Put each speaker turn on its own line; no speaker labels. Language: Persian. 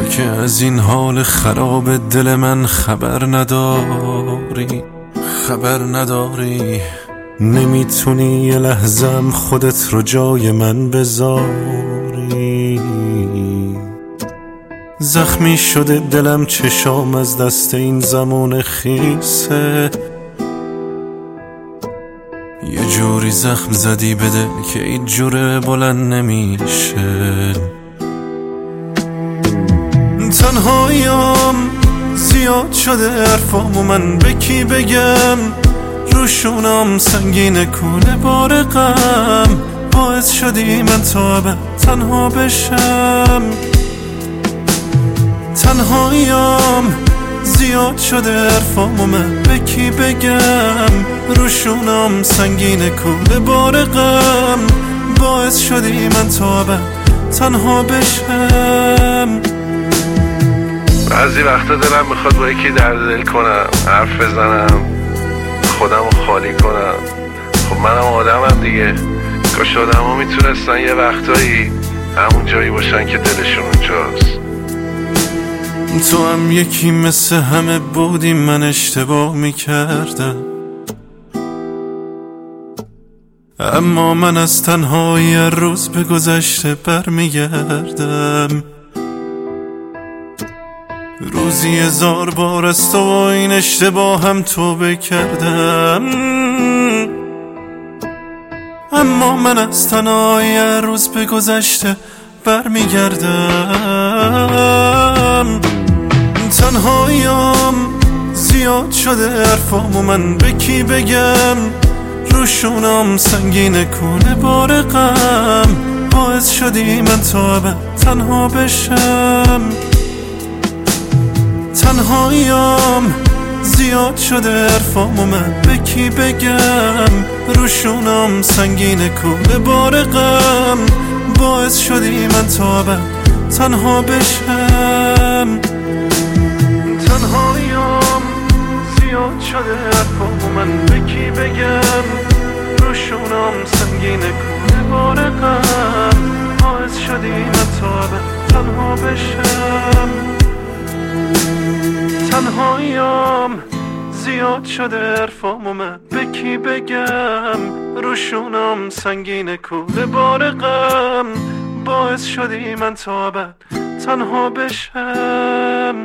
که از این حال خراب دل من خبر نداری نمیتونی یه لحظم خودت رو جای من بذاری. زخمی شده دلم، چشام از دست این زمان خیسه، یه جوری زخم زدی به دل که این جوره بلند نمیشه. تنهاییم زیاد شده حرفام و من به کی بگم، روشونم سنگین کنه بار غم، باعث شدی من تا ابد تنها بشم. تنهاییم زیاد شده حرفام و من به کی بگم، روشونم سنگین کنه بار غم، باعث شدی من تا ابد تنها بشم.
بعضی وقتا دلم میخواد با یکی درد دل کنم، حرف بزنم، خودم رو خالی کنم. خب منم آدمم دیگه، کاش آدم ها میتونستن یه وقتایی همون جایی باشن که دلشون اونجاست.
تو هم یکی مثل همه بودی، من اشتباه میکردم، اما من از تنهایی روز به گذشته برمیگردم. روزی 1000 بار از تو و این اشتباه هم توبه کردم، اما من از تنهایی روز به گذشته برمیگردم. تنهاییم زیاد شده حرفام و من به کی بگم، روشونم سنگین کنه بار غم، باعث شدی من تا ابد تنها بشم. تنهاییم زیاد شده حرفام و من به کی بگم، روشونم سنگین کنه بار غم، باعث شدی من تا ابد تنها بشم. تنهاییم زیاد شده حرفام و من به کی بگم، روشونم سنگین کنه بار غم، باعث شدی من تا ابد تنها بشم. تنهاییم زیاد شده حرفام و من به کی بگم، روشونم سنگین کنه بار غم، باعث شدی من تا ابد تنها بشم.